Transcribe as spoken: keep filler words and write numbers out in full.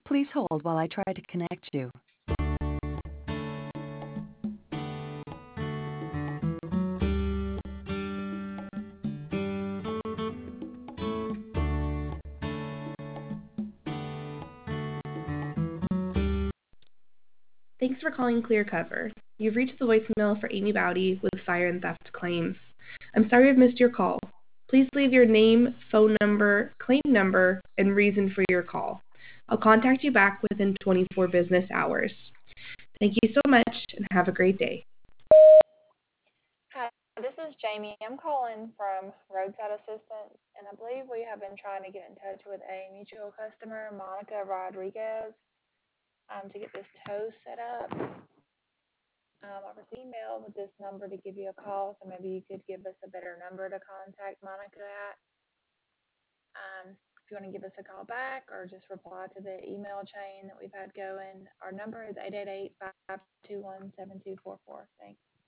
Please hold while I try to connect you. Thanks for calling ClearCover. You've reached the voicemail for Amy Bowdy with fire and theft claims. I'm sorry I've missed your call. Please leave your name, phone number, claim number, and reason for your call. I'll contact you back within twenty-four business hours. Thank you so much and have a great day. Hi, this is Jamie. I'm calling from Roadside Assistance, and I believe we have been trying to get in touch with a mutual customer, Monica Rodriguez, um, to get this tow set up. Um, I received an email with this number to give you a call, so maybe you could give us a better number to contact Monica at. Um, if you want to give us a call back or just reply to the email chain that we've had going, our number is eight eight eight, five two one, seven two four four. Thanks.